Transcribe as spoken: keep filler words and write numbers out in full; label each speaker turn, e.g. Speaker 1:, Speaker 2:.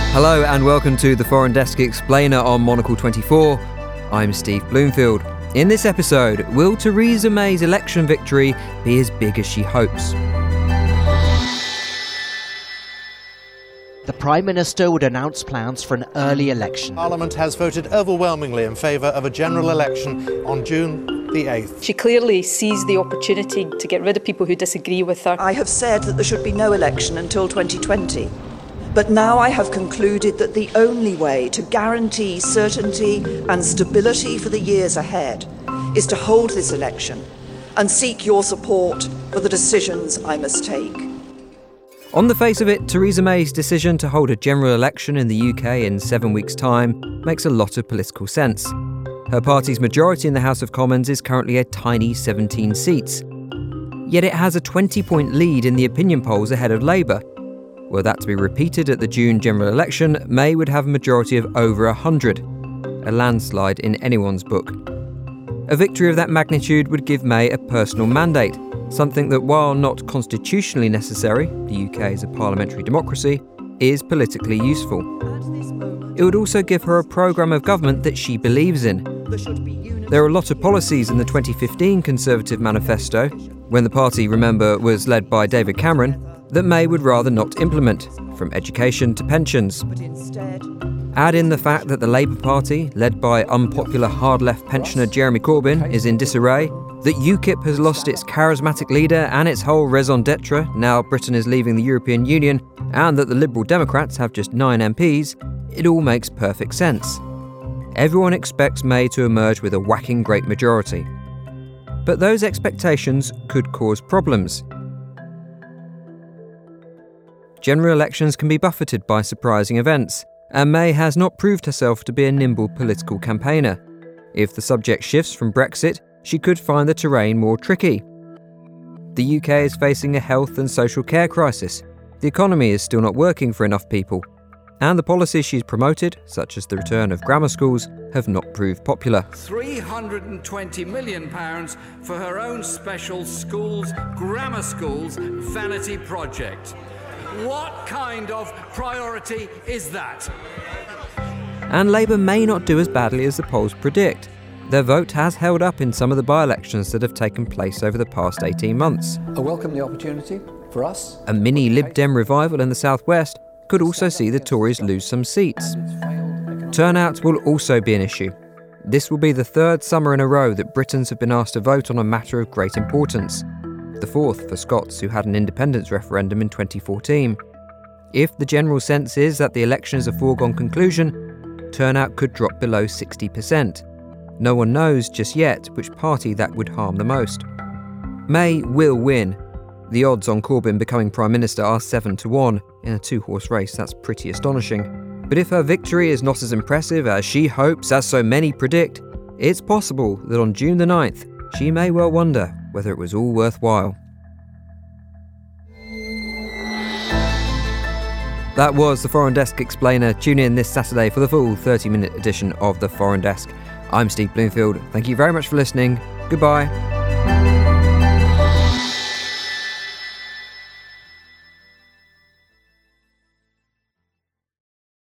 Speaker 1: Hello and welcome to the Foreign Desk Explainer on Monocle twenty-four. I'm Steve Bloomfield. In this episode, will Theresa May's election victory be as big as she hopes?
Speaker 2: The Prime Minister would announce plans for an early election.
Speaker 3: Parliament has voted overwhelmingly in favour of a general election on June the eighth.
Speaker 4: She clearly sees the opportunity to get rid of people who disagree with her.
Speaker 5: I have said that there should be no election until twenty twenty. But now I have concluded that the only way to guarantee certainty and stability for the years ahead is to hold this election and seek your support for the decisions I must take.
Speaker 1: On the face of it, Theresa May's decision to hold a general election in the U K in seven weeks' time makes a lot of political sense. Her party's majority in the House of Commons is currently a tiny seventeen seats. Yet it has a twenty-point lead in the opinion polls ahead of Labour. Were that to be repeated at the June general election, May would have a majority of over one hundred, a landslide in anyone's book. A victory of that magnitude would give May a personal mandate, something that, while not constitutionally necessary, the U K is a parliamentary democracy, is politically useful. It would also give her a programme of government that she believes in. There are a lot of policies in the twenty fifteen Conservative manifesto, when the party, remember, was led by David Cameron, that May would rather not implement, from education to pensions. Add in the fact that the Labour Party, led by unpopular hard-left pensioner Jeremy Corbyn, is in disarray, that UKIP has lost its charismatic leader and its whole raison d'etre, now Britain is leaving the European Union, and that the Liberal Democrats have just nine M Ps, it all makes perfect sense. Everyone expects May to emerge with a whacking great majority. But those expectations could cause problems. General elections can be buffeted by surprising events, and May has not proved herself to be a nimble political campaigner. If the subject shifts from Brexit, she could find the terrain more tricky. The U K is facing a health and social care crisis. The economy is still not working for enough people, and the policies she's promoted, such as the return of grammar schools, have not proved popular.
Speaker 6: three hundred twenty million pounds for her own special schools, grammar schools, vanity project. What kind of priority is that?
Speaker 1: And Labour may not do as badly as the polls predict. Their vote has held up in some of the by-elections that have taken place over the past eighteen months.
Speaker 7: I welcome the opportunity for us.
Speaker 1: A mini Lib Dem revival in the southwest could also see the Tories lose some seats. Turnout will also be an issue. This will be the third summer in a row that Britons have been asked to vote on a matter of great importance. The fourth for Scots who had an independence referendum in twenty fourteen. If the general sense is that the election is a foregone conclusion, turnout could drop below sixty percent. No one knows just yet which party that would harm the most. May will win. The odds on Corbyn becoming Prime Minister are seven to one. In a two-horse race, that's pretty astonishing. But if her victory is not as impressive as she hopes, as so many predict, it's possible that on June the ninth, she may well wonder whether it was all worthwhile. That was the Foreign Desk Explainer. Tune in this Saturday for the full thirty-minute edition of the Foreign Desk. I'm Steve Bloomfield. Thank you very much for listening. Goodbye.